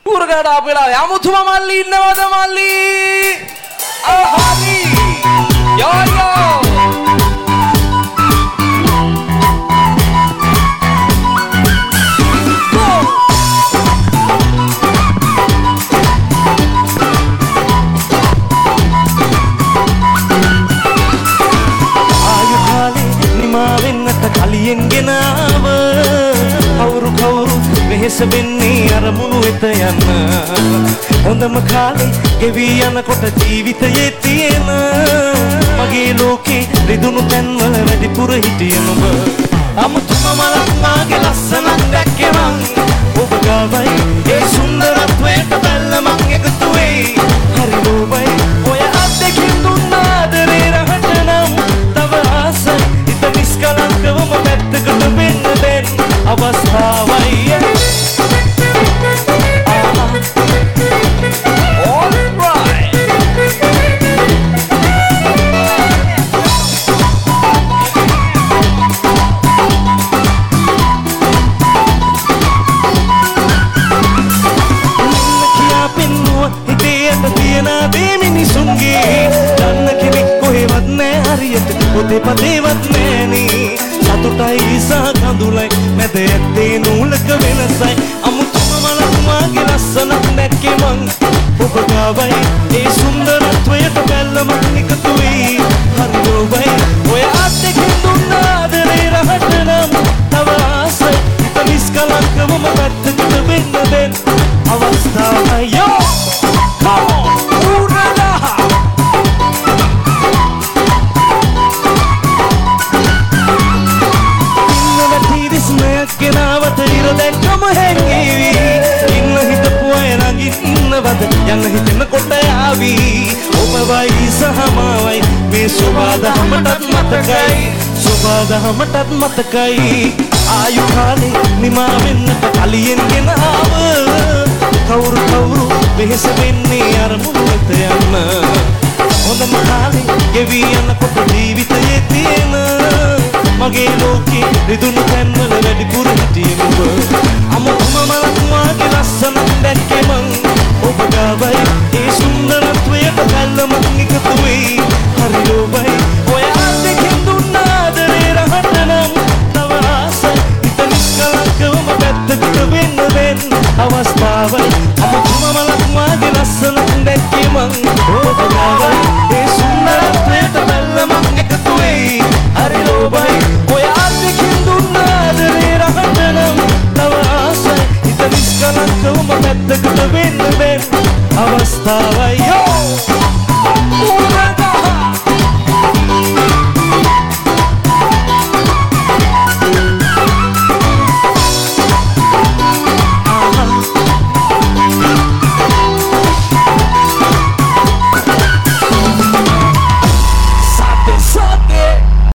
ඌරකට ආපු වෙලාවේ අමුතුම මල්ලි ඉන්නවද මල්ලි? ආහාමි යෝ කලියෙන් ගෙනාව කවුරු කවුරු වෙහෙස වෙන්නේ අරමුණු වෙත යන්න හොඳම කාලේ ගෙවි යනකොට ජීවිතයේ තියෙන මගේ ලෝකේ රිදුණු තැන්වල වැඩිපුර හිටිය නුඹ අමුතුම මලක් මාගේ ලස්සනක් දැක්කේ මං ඔබ ගාවයි ඒ සුන්දරත්වයට බැල්ල මං එකතු වෙයි හරි ලෝබයි ඔය අත්දැකීම් දුන්න ආදරේ රහට නම් තව ආසයි හිත නිස්කලංකවම පැත්තකට වෙන්න දෙන්න අවස්ථාවයි පොතේ පදේවත් නෑනේ සතුටයි සහ කඳුලයි මැද ඇත්තේ නූලක වෙනසයි අමුතුම මලක් මාගේ ලස්සනක් දැක්කේ මං ඔබ ගාවයි ඒ සුන්දරත්වයට බැල්ල මං එකතු වෙයි හරි ලෝබයි ඔය අත්දැකීම් දුන්න ආදරේ රහට නම් තව ආසයි හිත නිස්කලංකවම පැත්තකට වෙන්න දෙන්න අවස්ථාවයි යෝ come on ගෙනාවට ඉර දැක්කම හැංගීවි ඉන්න හිතපු අය නගින් ඉන්නවද යන්න හිතෙනකොට ආවි ඔබවයි සහ මාවයි මේ සුබදහමටත් මතකයි ආයු කාලේ නිමා වෙන්නට කලියෙන් ගෙනාව කවුරු කවුරු වෙහෙස වෙන්නේ අරමුණු වෙත යන්න හොඳම කාලේ ගෙවි යනකොට ජීවිතයේ තියෙන මගේ ලෝකේ රිදුණු තැන්වල වැඩිපුර හිටියේ නුඹ අමුතුම මලක් මාගේ ලස්සනක් දැක්කේ මං ඔබ ගාවයි ඒ සුන්දරත්වයට බැල්ල මං එකතු වෙයි හරි ලෝබයි ඔය අත්දැකීම් දුන්න ආදරේ රහට නම් තව ආසයි හිත නිස්කලංකවම පැත්තකට වෙන්න දෙන්න අවස්ථාවයි අමුතුම මලක් මාගේ ලස්සනක් දැක්කේ මං ඔබ ගාවයි ඒ සුන්දරත්වයට බැල්ල මං එකතු වෙයි හරි ලෝබයි ඔය අත්දැකීම් දුන්න ආදරේ රහට නම් තව ආසයි හිත නිස්කලංකවම පැත්තකට වෙන්න දෙන්න අවස්ථාවයි